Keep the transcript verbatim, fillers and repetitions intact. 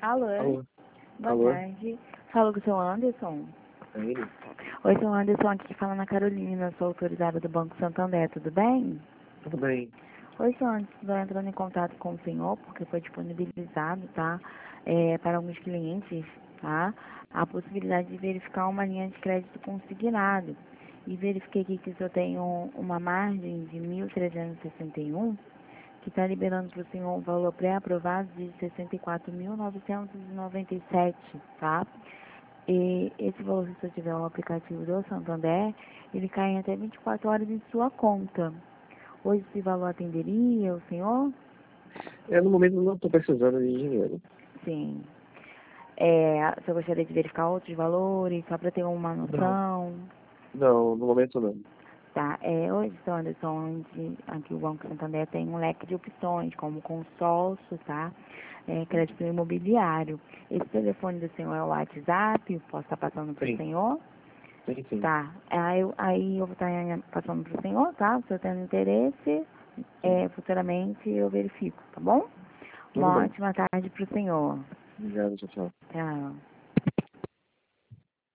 Alô? Alô? Boa Alô? tarde. Falo com o seu Anderson. É ele? Oi, seu Anderson, aqui fala na Carolina, sou autorizada do Banco Santander, tudo bem? Tudo bem. Oi, seu Anderson, estou entrando em contato com o senhor porque foi disponibilizado, tá? É, para alguns clientes, tá? A possibilidade de verificar uma linha de crédito consignado. E verifiquei aqui que o senhor tem um- uma margem de mil trezentos e sessenta e um, que está liberando para o senhor um valor pré-aprovado de sessenta e quatro mil novecentos e noventa e sete, tá? E esse valor, se você tiver um aplicativo do Santander, ele cai em até vinte e quatro horas em sua conta. Hoje esse valor atenderia o senhor? É, no momento eu não estou precisando de dinheiro. Sim. É, você gostaria de verificar outros valores, só para ter uma Não. noção? Não, no momento não. Tá, é, hoje, seu Anderson, onde aqui o Banco Santander tem um leque de opções, como consórcio, tá? É, crédito imobiliário. Esse telefone do senhor é o WhatsApp, posso estar passando para o Sim, senhor? sim, sim. Tá, aí eu, aí eu vou estar passando para o senhor, tá? Se eu tenho interesse, Sim. é, futuramente eu verifico, tá bom? Tudo Uma bem. ótima tarde para o senhor. Obrigado, tchau, tchau. Tchau.